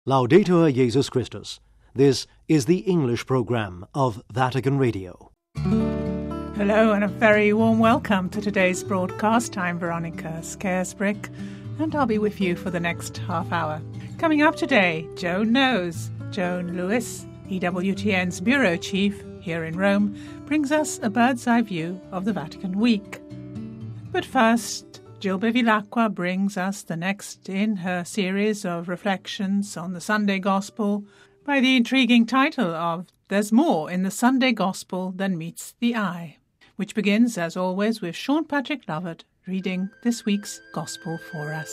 Laudetur Jesus Christus. This is the English program of Vatican Radio. Hello and a very warm welcome to today's broadcast. I'm Veronica Scaresbrick and I'll be with you for the next half hour. Coming up today, Joan Knows. Joan Lewis, EWTN's Bureau Chief here in Rome, brings us a bird's-eye view of the Vatican Week. But first, Jill Bevilacqua brings us the next in her series of reflections on the Sunday Gospel by the intriguing title of There's More in the Sunday Gospel Than Meets the Eye, which begins, as always, with Sean Patrick Lovett reading this week's Gospel for us.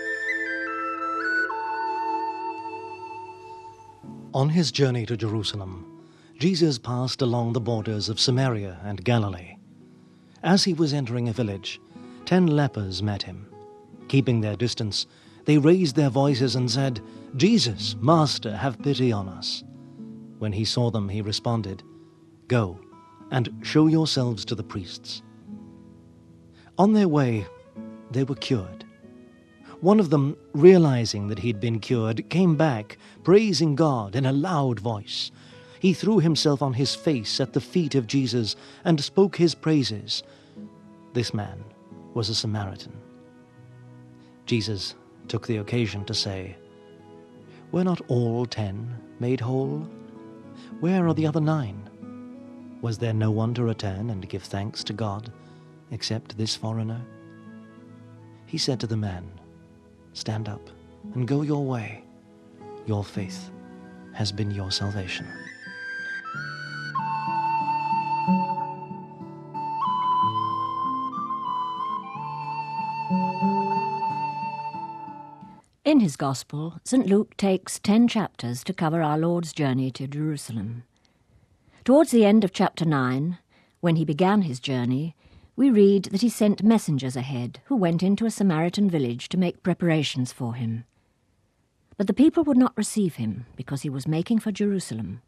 On his journey to Jerusalem, Jesus passed along the borders of Samaria and Galilee. As he was entering a village, 10 lepers met him. Keeping their distance, they raised their voices and said, "Jesus, Master, have pity on us." When he saw them, he responded, "Go and show yourselves to the priests." On their way, they were cured. One of them, realizing that he'd been cured, came back, praising God in a loud voice. He threw himself on his face at the feet of Jesus and spoke his praises. This man was a Samaritan. Jesus took the occasion to say, "Were not all 10 made whole? Where are the other 9? Was there no one to return and give thanks to God except this foreigner?" He said to the man, "Stand up and go your way. Your faith has been your salvation." In his Gospel, St. Luke takes 10 chapters to cover our Lord's journey to Jerusalem. Towards the end of chapter 9, when he began his journey, we read that he sent messengers ahead who went into a Samaritan village to make preparations for him. But the people would not receive him because he was making for Jerusalem.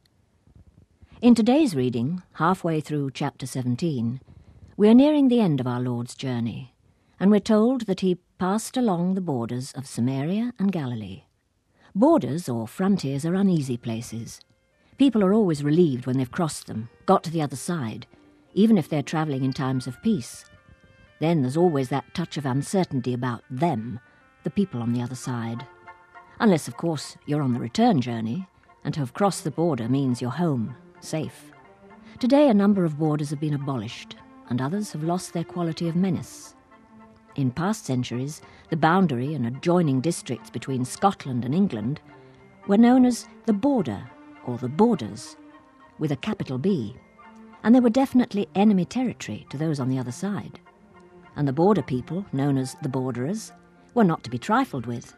In today's reading, halfway through chapter 17, we are nearing the end of our Lord's journey, and we're told that he passed along the borders of Samaria and Galilee. Borders or frontiers are uneasy places. People are always relieved when they've crossed them, got to the other side, even if they're travelling in times of peace. Then there's always that touch of uncertainty about them, the people on the other side. Unless, of course, you're on the return journey, and to have crossed the border means you're home, safe. Today a number of borders have been abolished, and others have lost their quality of menace. In past centuries, the boundary and adjoining districts between Scotland and England were known as the border, or the borders, with a capital B, and they were definitely enemy territory to those on the other side. And the border people, known as the borderers, were not to be trifled with.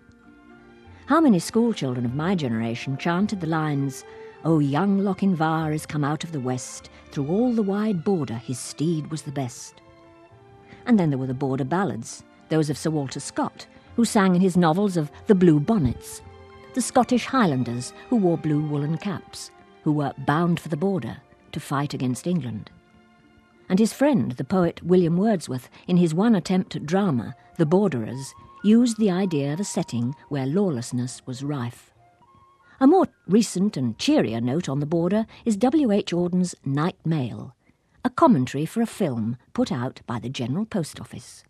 How many schoolchildren of my generation chanted the lines, "O young Lochinvar is come out of the west, through all the wide border his steed was the best." And then there were the border ballads, those of Sir Walter Scott, who sang in his novels of the Blue Bonnets, the Scottish Highlanders who wore blue woolen caps, who were bound for the border to fight against England. And his friend, the poet William Wordsworth, in his one attempt at drama, The Borderers, used the idea of a setting where lawlessness was rife. A more recent and cheerier note on the border is W. H. Auden's Night Mail, a commentary for a film put out by the General Post Office.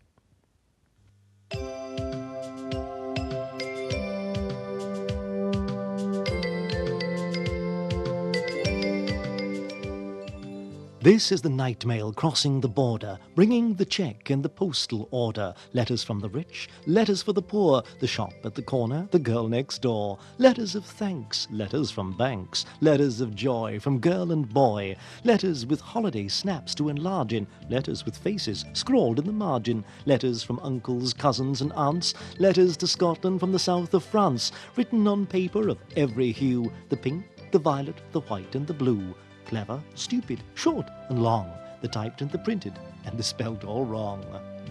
This is the night mail crossing the border, bringing the check and the postal order, letters from the rich, letters for the poor, the shop at the corner, the girl next door, letters of thanks, letters from banks, letters of joy from girl and boy, letters with holiday snaps to enlarge in, letters with faces scrawled in the margin, letters from uncles, cousins and aunts, letters to Scotland from the south of France, written on paper of every hue, the pink, the violet, the white and the blue. Clever, stupid, short and long, the typed and the printed, and the spelt all wrong.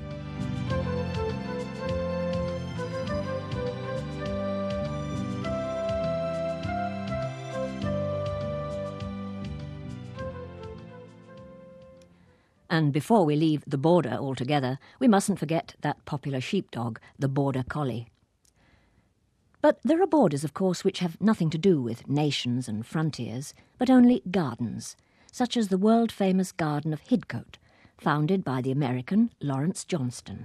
And before we leave the border altogether, we mustn't forget that popular sheepdog, the Border Collie. But there are borders, of course, which have nothing to do with nations and frontiers, but only gardens, such as the world-famous Garden of Hidcote, founded by the American Lawrence Johnston.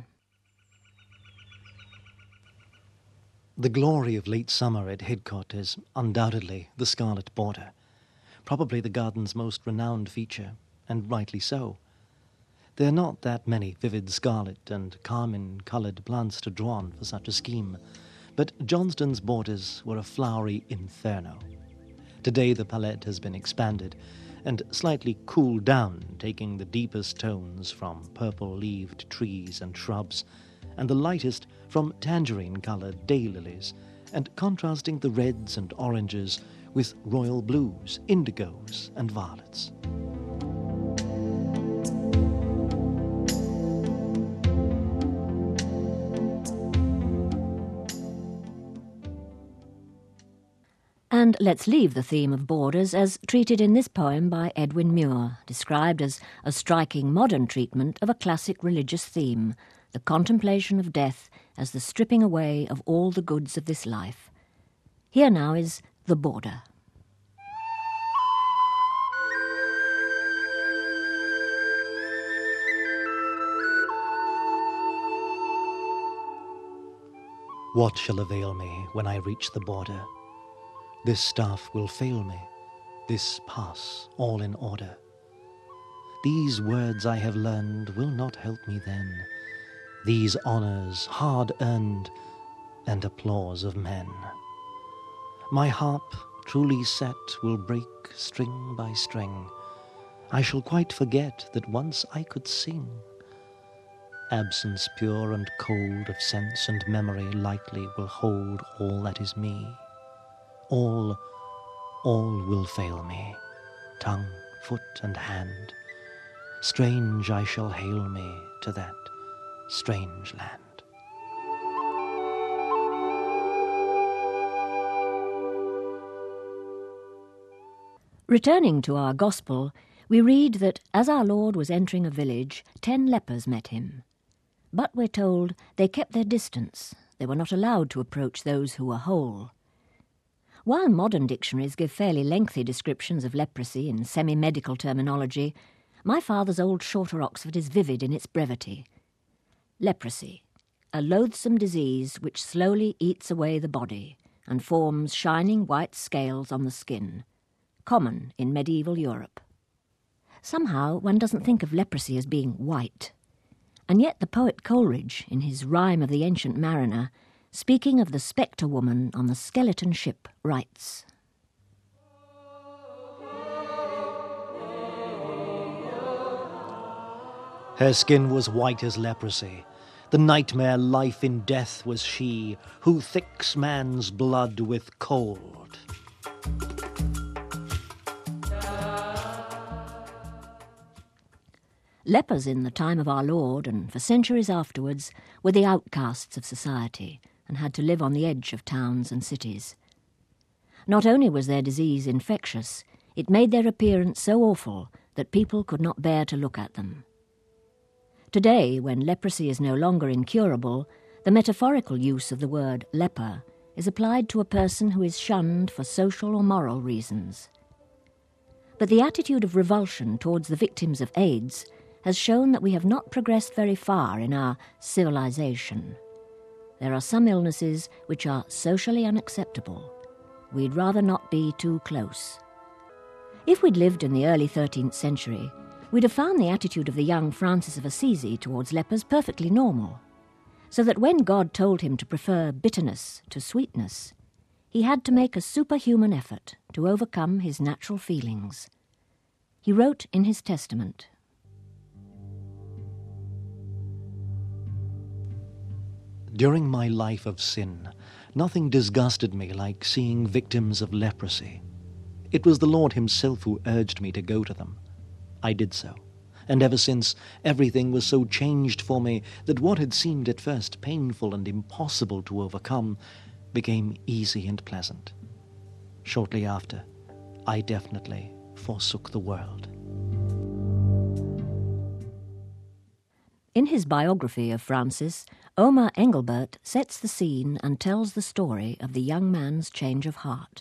The glory of late summer at Hidcote is undoubtedly the scarlet border, probably the garden's most renowned feature, and rightly so. There are not that many vivid scarlet and carmine-coloured plants to draw on for such a scheme, but Johnston's borders were a flowery inferno. Today the palette has been expanded and slightly cooled down, taking the deepest tones from purple-leaved trees and shrubs, and the lightest from tangerine-coloured daylilies, and contrasting the reds and oranges with royal blues, indigos, and violets. And let's leave the theme of borders as treated in this poem by Edwin Muir, described as a striking modern treatment of a classic religious theme, the contemplation of death as the stripping away of all the goods of this life. Here now is The Border. What shall avail me when I reach the border? This staff will fail me, this pass all in order. These words I have learned will not help me then, these honours hard-earned and applause of men. My harp, truly set, will break string by string. I shall quite forget that once I could sing. Absence pure and cold of sense and memory lightly will hold all that is me. All will fail me, tongue, foot, and hand. Strange I shall hail me to that strange land. Returning to our Gospel, we read that as our Lord was entering a village, 10 lepers met him. But we're told they kept their distance. They were not allowed to approach those who were whole. While modern dictionaries give fairly lengthy descriptions of leprosy in semi-medical terminology, my father's old Shorter Oxford is vivid in its brevity. Leprosy, a loathsome disease which slowly eats away the body and forms shining white scales on the skin, common in medieval Europe. Somehow one doesn't think of leprosy as being white, and yet the poet Coleridge, in his Rime of the Ancient Mariner, speaking of the spectre woman on the skeleton ship, writes, Her skin was white as leprosy. The nightmare life in death was she, who thicks man's blood with cold. Lepers in the time of our Lord, and for centuries afterwards, were the outcasts of society, and had to live on the edge of towns and cities. Not only was their disease infectious, it made their appearance so awful that people could not bear to look at them. Today, when leprosy is no longer incurable, the metaphorical use of the word leper is applied to a person who is shunned for social or moral reasons. But the attitude of revulsion towards the victims of AIDS has shown that we have not progressed very far in our civilization. There are some illnesses which are socially unacceptable. We'd rather not be too close. If we'd lived in the early 13th century, we'd have found the attitude of the young Francis of Assisi towards lepers perfectly normal, so that when God told him to prefer bitterness to sweetness, he had to make a superhuman effort to overcome his natural feelings. He wrote in his testament, During my life of sin, nothing disgusted me like seeing victims of leprosy. It was the Lord himself who urged me to go to them. I did so, and ever since, everything was so changed for me that what had seemed at first painful and impossible to overcome became easy and pleasant. Shortly after, I definitely forsook the world. In his biography of Francis, Omar Engelbert sets the scene and tells the story of the young man's change of heart.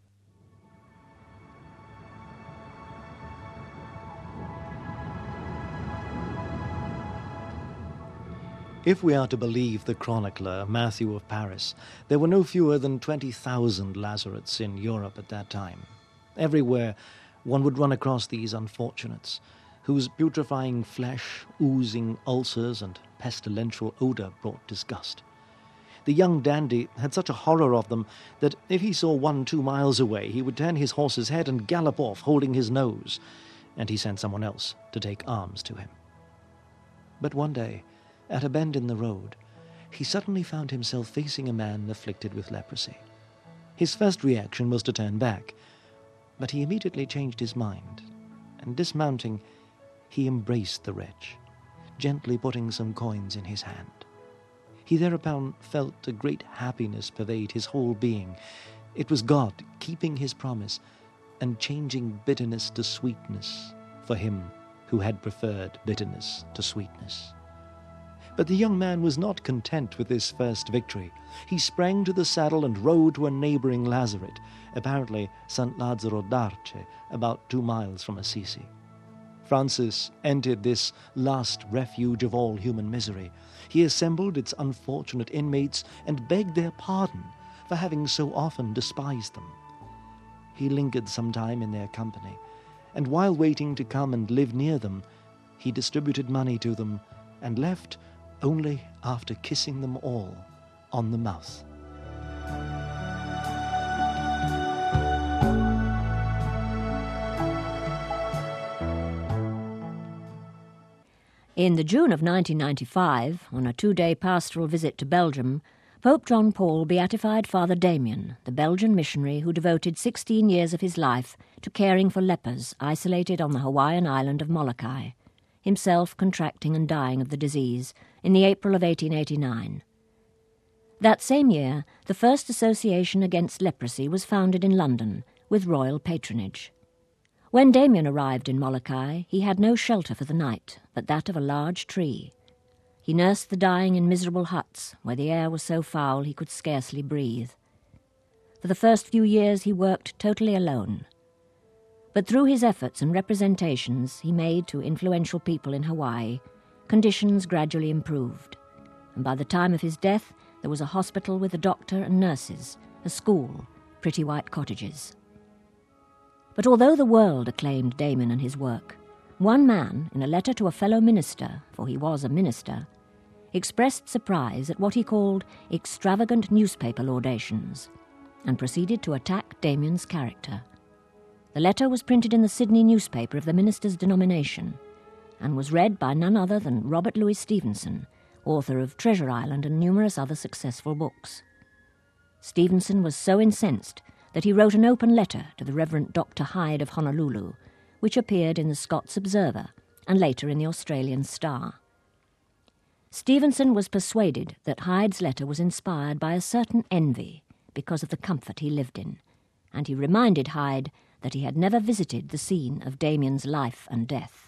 If we are to believe the chronicler Matthew of Paris, there were no fewer than 20,000 Lazarets in Europe at that time. Everywhere one would run across these unfortunates, whose putrefying flesh, oozing ulcers, and pestilential odour brought disgust. The young dandy had such a horror of them that if he saw one 2 miles away, he would turn his horse's head and gallop off, holding his nose, and he sent someone else to take arms to him. But one day, at a bend in the road, he suddenly found himself facing a man afflicted with leprosy. His first reaction was to turn back, but he immediately changed his mind, and dismounting, he embraced the wretch, gently putting some coins in his hand. He thereupon felt a great happiness pervade his whole being. It was God keeping his promise and changing bitterness to sweetness for him who had preferred bitterness to sweetness. But the young man was not content with this first victory. He sprang to the saddle and rode to a neighbouring lazaret, apparently St. Lazzaro d'Arce, about 2 miles from Assisi. Francis entered this last refuge of all human misery. He assembled its unfortunate inmates and begged their pardon for having so often despised them. He lingered some time in their company, and while waiting to come and live near them, he distributed money to them and left only after kissing them all on the mouth. In the June of 1995, on a 2-day pastoral visit to Belgium, Pope John Paul beatified Father Damien, the Belgian missionary who devoted 16 years of his life to caring for lepers isolated on the Hawaiian island of Molokai, himself contracting and dying of the disease in the April of 1889. That same year, the first association against leprosy was founded in London, with royal patronage. When Damien arrived in Molokai, he had no shelter for the night, but that of a large tree. He nursed the dying in miserable huts, where the air was so foul he could scarcely breathe. For the first few years he worked totally alone. But through his efforts and representations he made to influential people in Hawaii, conditions gradually improved, and by the time of his death there was a hospital with a doctor and nurses, a school, pretty white cottages. But although the world acclaimed Damien and his work, one man, in a letter to a fellow minister, for he was a minister, expressed surprise at what he called extravagant newspaper laudations, and proceeded to attack Damien's character. The letter was printed in the Sydney newspaper of the minister's denomination, and was read by none other than Robert Louis Stevenson, author of Treasure Island and numerous other successful books. Stevenson was so incensed that he wrote an open letter to the Reverend Dr. Hyde of Honolulu, which appeared in the Scots Observer and later in the Australian Star. Stevenson was persuaded that Hyde's letter was inspired by a certain envy because of the comfort he lived in, and he reminded Hyde that he had never visited the scene of Damien's life and death.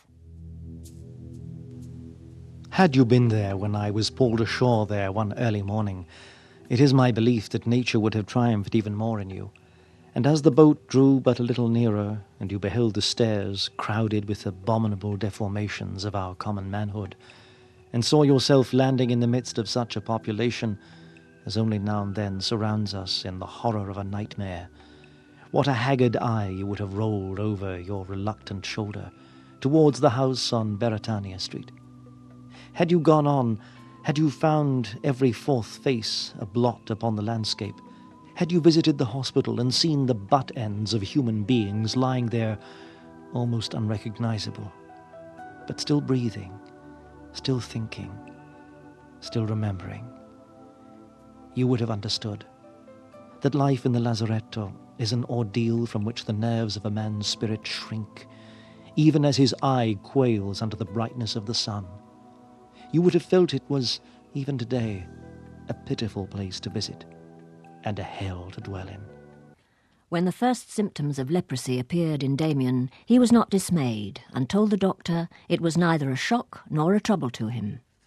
Had you been there when I was pulled ashore there one early morning, it is my belief that nature would have triumphed even more in you. And as the boat drew but a little nearer, and you beheld the stairs crowded with abominable deformations of our common manhood, and saw yourself landing in the midst of such a population as only now and then surrounds us in the horror of a nightmare, what a haggard eye you would have rolled over your reluctant shoulder towards the house on Beretania Street. Had you gone on, had you found every fourth face a blot upon the landscape, had you visited the hospital and seen the butt ends of human beings lying there almost unrecognizable, but still breathing, still thinking, still remembering, you would have understood that life in the lazaretto is an ordeal from which the nerves of a man's spirit shrink, even as his eye quails under the brightness of the sun. You would have felt it was, even today, a pitiful place to visit, and a hell to dwell in. When the first symptoms of leprosy appeared in Damien, he was not dismayed and told the doctor it was neither a shock nor a trouble to him.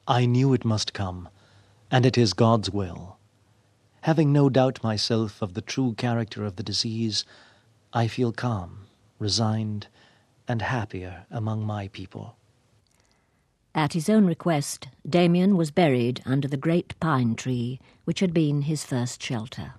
I knew it must come, and it is God's will. Having no doubt myself of the true character of the disease, I feel calm, resigned, and happier among my people. At his own request, Damien was buried under the great pine tree which had been his first shelter.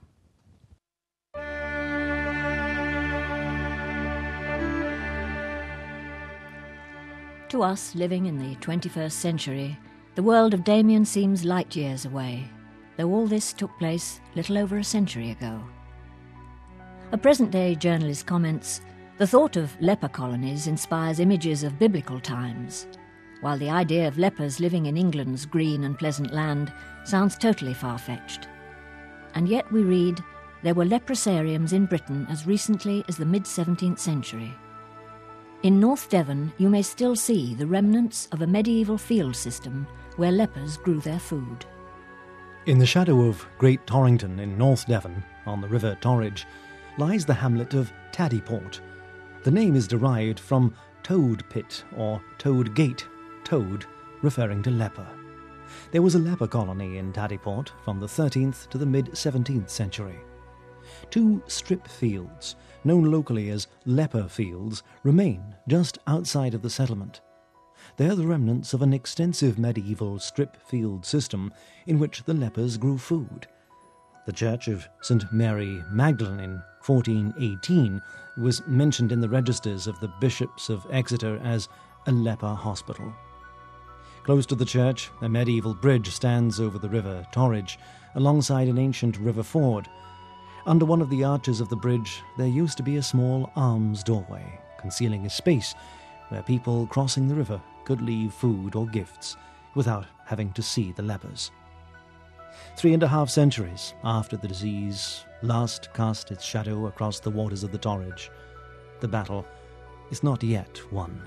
To us, living in the 21st century, the world of Damien seems light years away, though all this took place little over a century ago. A present-day journalist comments, "The thought of leper colonies inspires images of biblical times, while the idea of lepers living in England's green and pleasant land sounds totally far-fetched. And yet we read there were leprosariums in Britain as recently as the mid-17th century. In North Devon you may still see the remnants of a medieval field system where lepers grew their food." In the shadow of Great Torrington in North Devon, on the River Torridge, lies the hamlet of Taddyport. The name is derived from Toad Pit or Toad Gate, toad referring to leper. There was a leper colony in Taddyport from the 13th to the mid-17th century. 2 strip fields, known locally as leper fields, remain just outside of the settlement. They are the remnants of an extensive medieval strip field system in which the lepers grew food. The church of St. Mary Magdalene in 1418 was mentioned in the registers of the bishops of Exeter as a leper hospital. Close to the church, a medieval bridge stands over the River Torridge, alongside an ancient river ford. Under one of the arches of the bridge, there used to be a small arms doorway, concealing a space where people crossing the river could leave food or gifts without having to see the lepers. 3.5 centuries after the disease last cast its shadow across the waters of the Torridge, the battle is not yet won.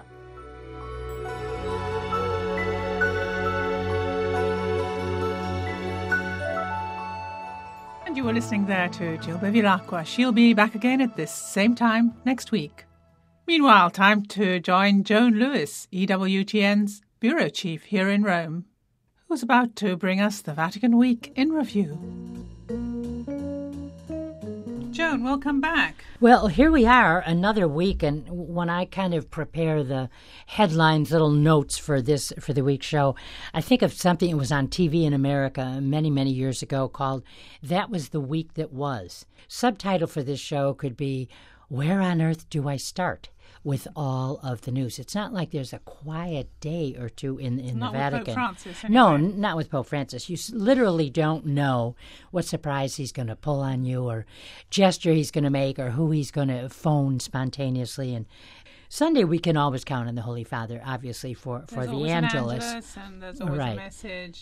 And you were listening there to Jill Bevilacqua. She'll be back again at this same time next week. Meanwhile, time to join Joan Lewis, EWTN's bureau chief here in Rome, who's about to bring us the Vatican Week in review. Joan, welcome back. Well, here we are, another week, and when I kind of prepare the headlines, little notes for the week's show, I think of something that was on TV in America many, many years ago called "That Was the Week That Was." Subtitle for this show could be, "Where on Earth Do I Start with All of the News?" It's not like there's a quiet day or two in the Vatican. Not with Pope Francis, anyway. No, not with Pope Francis. You literally don't know what surprise he's going to pull on you or gesture he's going to make or who he's going to phone spontaneously. And Sunday we can always count on the Holy Father, obviously, for the Angelus. And there's always a message.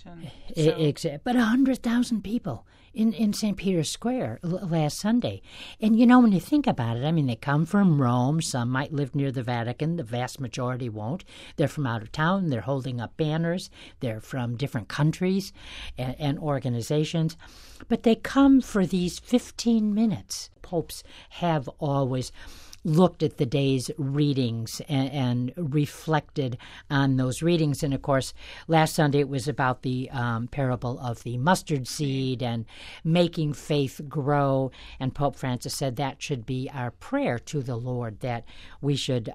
But 100,000 people in St. Peter's Square last Sunday. And, you know, when you think about it, I mean, they come from Rome. Some might live near the Vatican. The vast majority won't. They're from out of town. They're holding up banners. They're from different countries and organizations. But they come for these 15 minutes. Popes have always looked at the day's readings and reflected on those readings. And, of course, last Sunday it was about the parable of the mustard seed and making faith grow. And Pope Francis said that should be our prayer to the Lord, that we should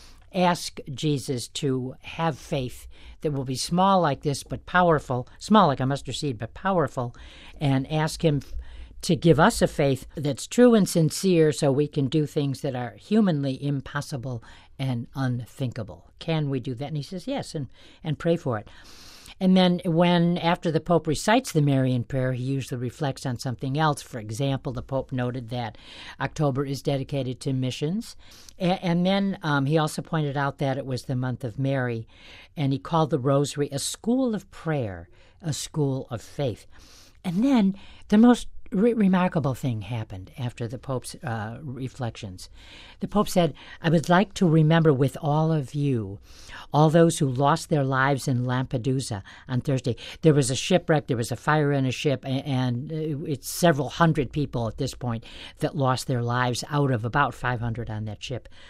ask Jesus to have faith that will be small like this but powerful, small like a mustard seed but powerful, and ask him to give us a faith that's true and sincere so we can do things that are humanly impossible and unthinkable. Can we do that? And he says yes, and pray for it. And then after the Pope recites the Marian prayer, he usually reflects on something else. For example, the Pope noted that October is dedicated to missions. And then he also pointed out that it was the month of Mary, and he called the Rosary a school of prayer, a school of faith. And then the most remarkable thing happened after the Pope's reflections. The Pope said, "I would like to remember with all of you, all those who lost their lives in Lampedusa on Thursday." There was a shipwreck, there was a fire in a ship, and it's several hundred people at this point that lost their lives out of about 500 on that ship.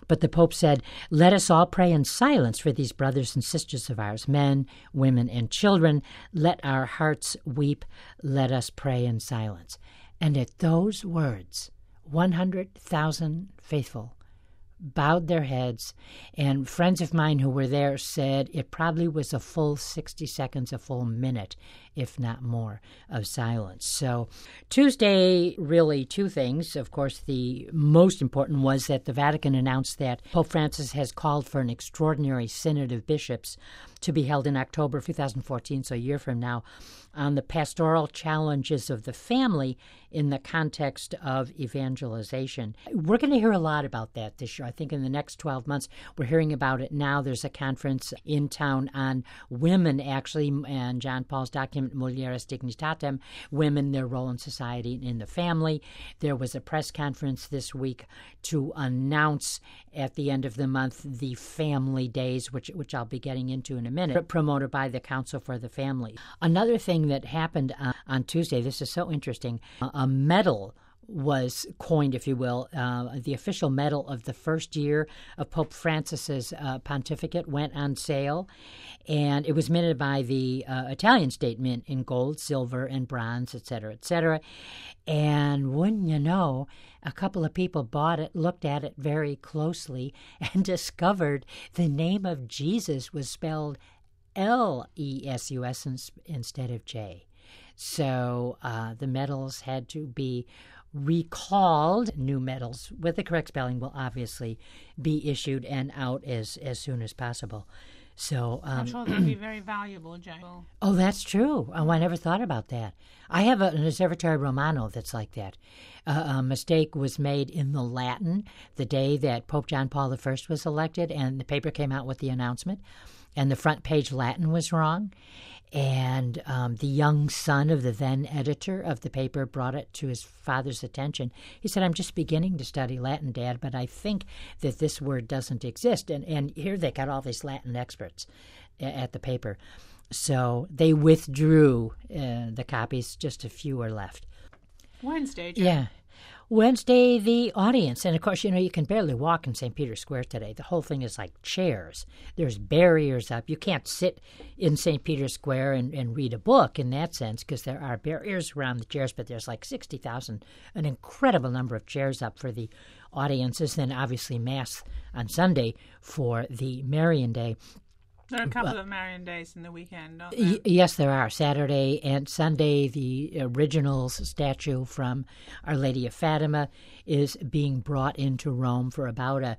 But the Pope said, "Let us all pray in silence for these brothers and sisters of ours, men, women, and children. Let our hearts weep. Let us pray in silence." And at those words, 100,000 faithful bowed their heads, and friends of mine who were there said it probably was a full 60 seconds, a full minute, if not more, of silence. So Tuesday, really two things. Of course, the most important was that the Vatican announced that Pope Francis has called for an extraordinary synod of bishops to be held in October 2014, so a year from now, on the pastoral challenges of the family in the context of evangelization. We're going to hear a lot about that this year. I think in the next 12 months, we're hearing about it now. There's a conference in town on women, actually, and John Paul's document, Mulieres Dignitatem, women, their role in society and in the family. There was a press conference this week to announce at the end of the month the family days, which I'll be getting into in a minute, promoted by the Council for the Family. Another thing that happened on Tuesday, this is so interesting, a medal was coined, if you will. The official medal of the first year of Pope Francis's pontificate went on sale, and it was minted by the Italian State Mint in gold, silver, and bronze, et cetera, and wouldn't you know, a couple of people bought it, looked at it very closely, and discovered the name of Jesus was spelled L-E-S-U-S instead of J. So the medals had to be recalled. New medals with the correct spelling will obviously be issued and out as soon as possible. So I'm sure they'll be very valuable, Jay. Oh, that's true. Oh, I never thought about that. I have an Osservatore Romano that's like that. A mistake was made in the Latin the day that Pope John Paul I was elected, and the paper came out with the announcement, and the front page Latin was wrong. And the young son of the then editor of the paper brought it to his father's attention. He said, "I'm just beginning to study Latin, Dad, but I think that this word doesn't exist." And here they got all these Latin experts at the paper. So they withdrew the copies. Just a few are left. Wednesday, Jim. Yeah. Wednesday, the audience. And, of course, you can barely walk in St. Peter's Square today. The whole thing is like chairs. There's barriers up. You can't sit in St. Peter's Square and read a book in that sense because there are barriers around the chairs, but there's like 60,000, an incredible number of chairs up for the audiences. Then, obviously, Mass on Sunday for the Marian Day. There are a couple of Marian days in the weekend, don't there? Yes, there are. Saturday and Sunday, the original statue from Our Lady of Fatima is being brought into Rome for about a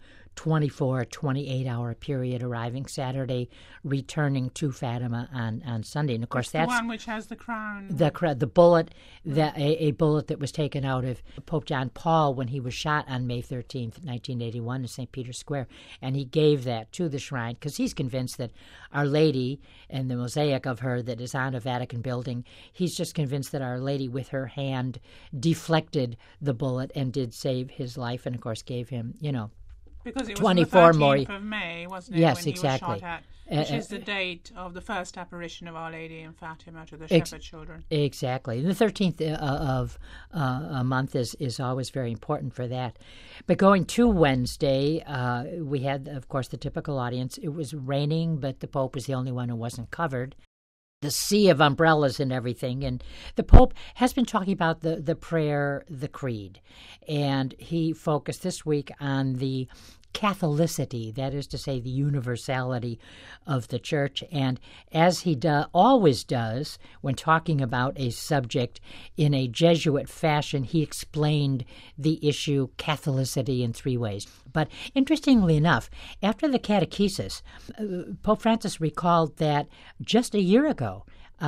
24, 28-hour period, arriving Saturday, returning to Fatima on Sunday. And, of course, that's the one which has the crown. The bullet, a bullet that was taken out of Pope John Paul when he was shot on May 13th, 1981 in St. Peter's Square. And he gave that to the shrine because he's convinced that Our Lady and the mosaic of her that is on a Vatican building, he's just convinced that Our Lady with her hand deflected the bullet and did save his life and, of course, gave him, because it was 24 the 13th more of May, wasn't it? Yes, when exactly. He was shot at, which is the date of the first apparition of Our Lady in Fatima to the shepherd children. Exactly. The 13th of a month is always very important for that. But going to Wednesday, we had, of course, the typical audience. It was raining, but the Pope was the only one who wasn't covered. The sea of umbrellas and everything. And the Pope has been talking about the prayer, the creed. And he focused this week on the Catholicity, that is to say, the universality of the Church. And as he always does when talking about a subject in a Jesuit fashion, he explained the issue Catholicity in three ways. But interestingly enough, after the catechesis, Pope Francis recalled that just a year ago,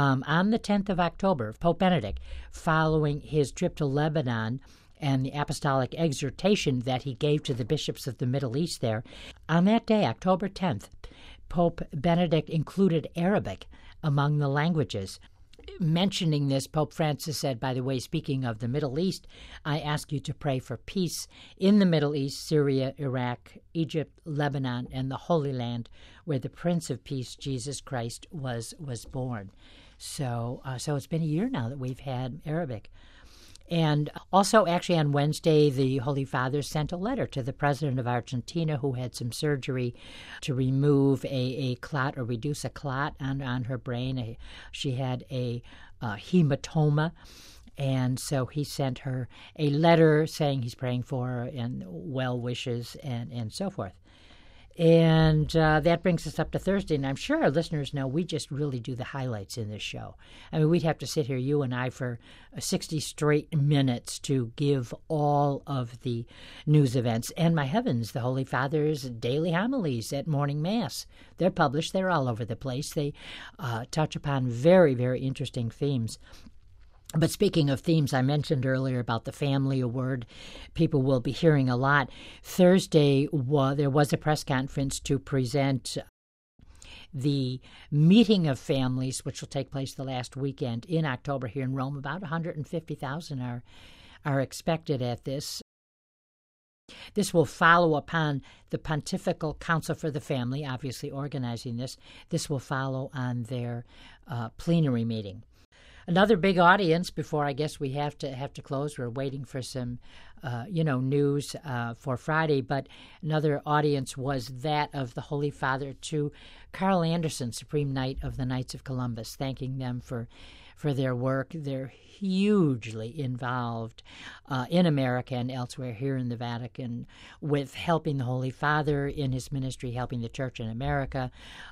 on the 10th of October, Pope Benedict, following his trip to Lebanon, and the apostolic exhortation that he gave to the bishops of the Middle East there. On that day, October 10th, Pope Benedict included Arabic among the languages. Mentioning this, Pope Francis said, by the way, speaking of the Middle East, I ask you to pray for peace in the Middle East, Syria, Iraq, Egypt, Lebanon, and the Holy Land, where the Prince of Peace, Jesus Christ, was born. So it's been a year now that we've had Arabic. And also, actually, on Wednesday, the Holy Father sent a letter to the president of Argentina, who had some surgery to remove a clot or reduce a clot on her brain. She had a hematoma. And so he sent her a letter saying he's praying for her and well wishes and so forth. And that brings us up to Thursday. And I'm sure our listeners know we just really do the highlights in this show. I mean, we'd have to sit here, you and I, for 60 straight minutes to give all of the news events. And my heavens, the Holy Father's daily homilies at morning Mass. They're published. They're all over the place. They touch upon very, very interesting themes. But speaking of themes, I mentioned earlier about the family, a word people will be hearing a lot. Thursday, there was a press conference to present the meeting of families, which will take place the last weekend in October here in Rome. About 150,000 are expected at this. This will follow upon the Pontifical Council for the Family, obviously organizing this. This will follow on their plenary meeting. Another big audience before I guess we have to close. We're waiting for some, news for Friday. But another audience was that of the Holy Father to Carl Anderson, Supreme Knight of the Knights of Columbus, thanking them for their work. They're hugely involved in America and elsewhere here in the Vatican with helping the Holy Father in his ministry, helping the Church in America,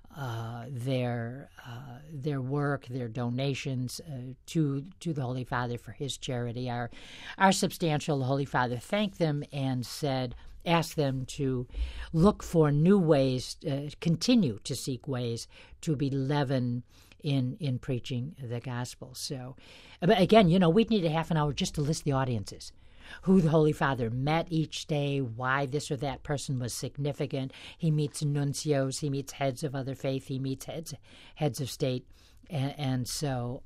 their work, their donations to the Holy Father for his charity are substantial. The Holy Father thanked them and asked them to look for new ways, continue to seek ways to be leaven in preaching the gospel. So, but again, we'd need a half an hour just to list the audiences, who the Holy Father met each day, why this or that person was significant. He meets nuncios, he meets heads of other faith, he meets heads of state, and so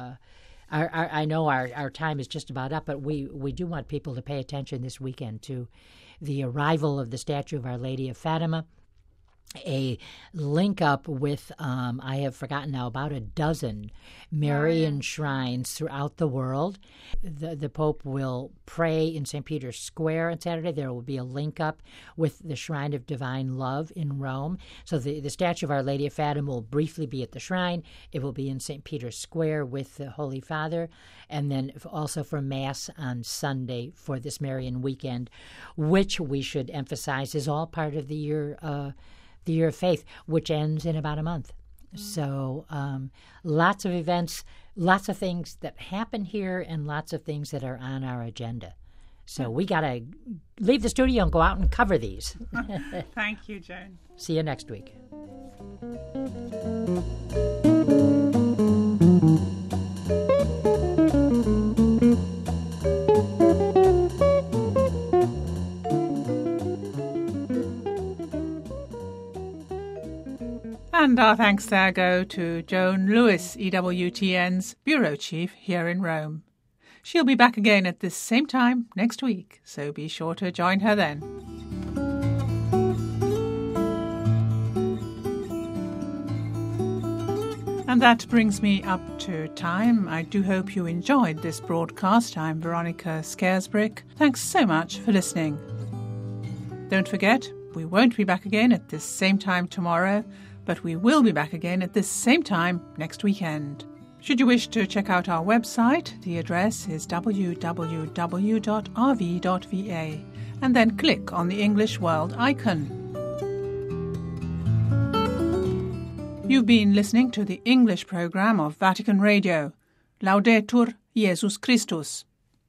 I know our time is just about up, but we do want people to pay attention this weekend to the arrival of the statue of Our Lady of Fatima. A link up with, I have forgotten now, about a dozen Marian shrines throughout the world. The Pope will pray in St. Peter's Square on Saturday. There will be a link up with the Shrine of Divine Love in Rome. So the statue of Our Lady of Fatima will briefly be at the shrine. It will be in St. Peter's Square with the Holy Father, and then also for Mass on Sunday for this Marian weekend, which we should emphasize is all part of the year of faith, which ends in about a month. So lots of events, lots of things that happen here, and lots of things that are on our agenda. So we got to leave the studio and go out and cover these. Thank you, Joan. See you next week. And our thanks there go to Joan Lewis, EWTN's Bureau Chief here in Rome. She'll be back again at this same time next week, so be sure to join her then. And that brings me up to time. I do hope you enjoyed this broadcast. I'm Veronica Scaresbrick. Thanks so much for listening. Don't forget, we won't be back again at this same time tomorrow, but we will be back again at this same time next weekend. Should you wish to check out our website, the address is www.rv.va, and then click on the English World icon. You've been listening to the English program of Vatican Radio. Laudetur Jesus Christus.